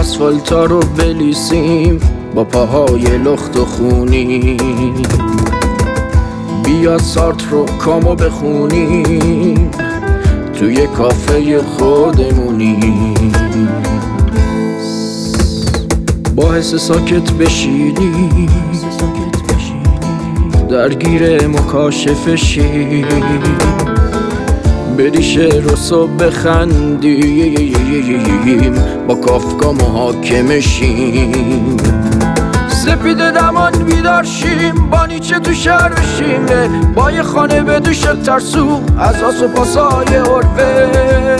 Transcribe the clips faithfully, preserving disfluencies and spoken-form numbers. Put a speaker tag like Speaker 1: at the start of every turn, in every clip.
Speaker 1: آسفالتا رو بلیسیم با پاهای لخت و خونی. بیا سارت رو کامو بخونیم توی کافه خودمونی. با حس ساکت بشینی درگیر مکاشفه شی، بری شعر و صبح بخندیم با کافکا محاکمه شیم. سپید دمان بیدار شیم با نیچه تو شهر بشیم، با یه خانه به دوش ترسو از آس و پاسای اورول.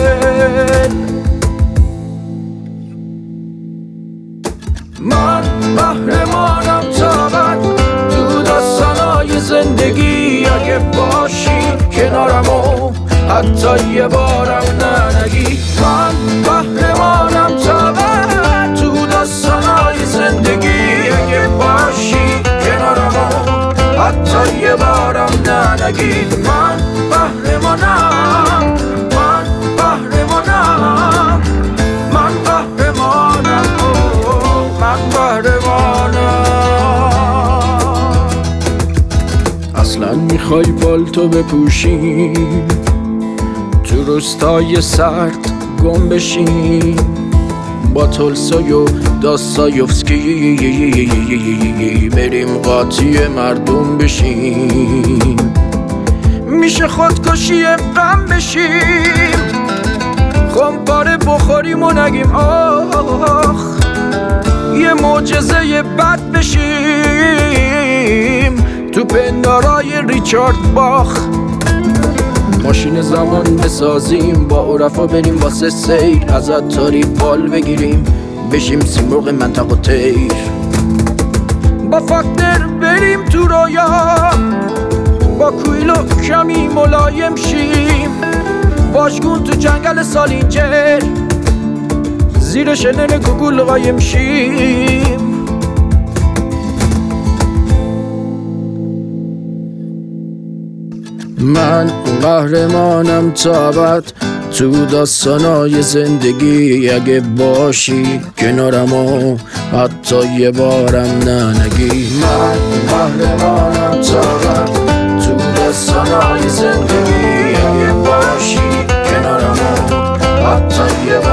Speaker 1: من قهرمانم طبعا تو داستانای زندگی، اگه باشی کنارمو حتی یه بارم ننگی. من قهرمانم طبعا تو داستانای زندگی، اگه باشی کنارمو حتی یه بارم ننگی. من قهرمانم، من قهرمانم، من قهرمانم، من قهرمانم. اصلا میخوای پالتو بپوشی تو روستای سرد گم بشیم، با تولستوی و داستایوفسکی بریم قاطی مردم بشیم. میشه خودکشی غم بشیم، خمپاره بخوریم و نگیم آخ، یه معجزه بد بشیم تو پندارای ریچارد باخ. ماشین زمان بسازیم با عرفا بریم واسه سیر، از عطاری بال بگیریم بشیم سیمرغ منطق و تیر. با فاکتر بریم تو رویا با کویلو کمی ملایم شیم، باشگون تو جنگل سالینجر زیر شنل گوگل قایم شیم. من قهرمانم تا ابد تو داستانای زندگی، اگه باشی کنارمو حتی یه بارم ننگی. من قهرمانم تا ابد تو داستانای زندگی، اگه باشی کنارمو حتی یه بارم